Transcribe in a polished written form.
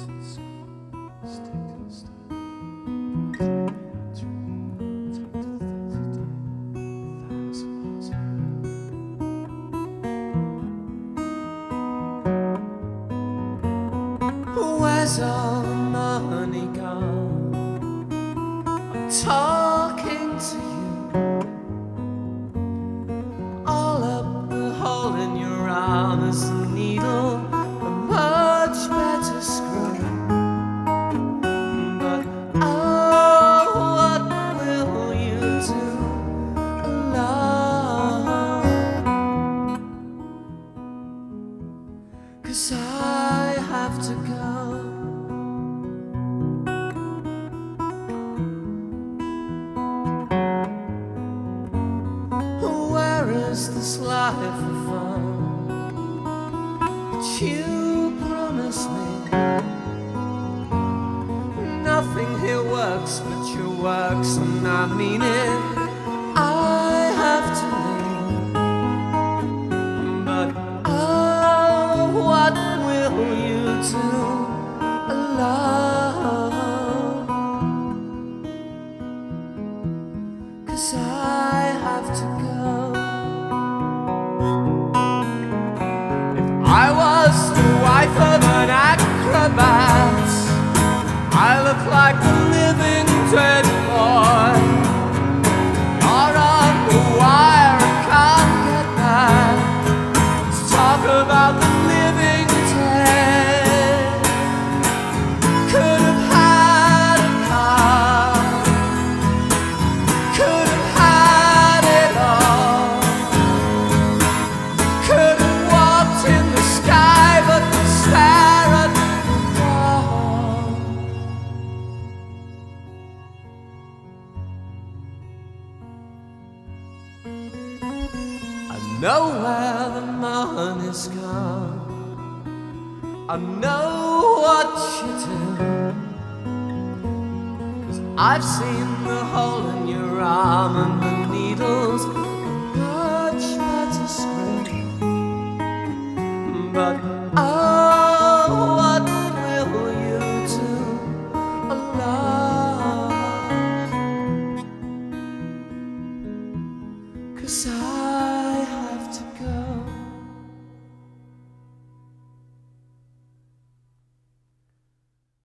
Where's all the money gone? I'm talking to you. All up the hole in your arm is a needle, a much better screw. But oh, what will you do alone? 'Cause I have to go. Where is this life of fun that you promised me? Nothing here works but your works, and I mean it. I have to leave, but oh, what will you do alone? 'Cause I have to go. If I was the wife of an acrobat, I look like a living dead boy. You're on the wire, I can't get back. Let's talk about the living dead. Could have had a car, could have had it all, could have walked in the sky, but stare at the wall. I know where the money's gone, I know what you do, 'cause I've seen the hole in your arm and the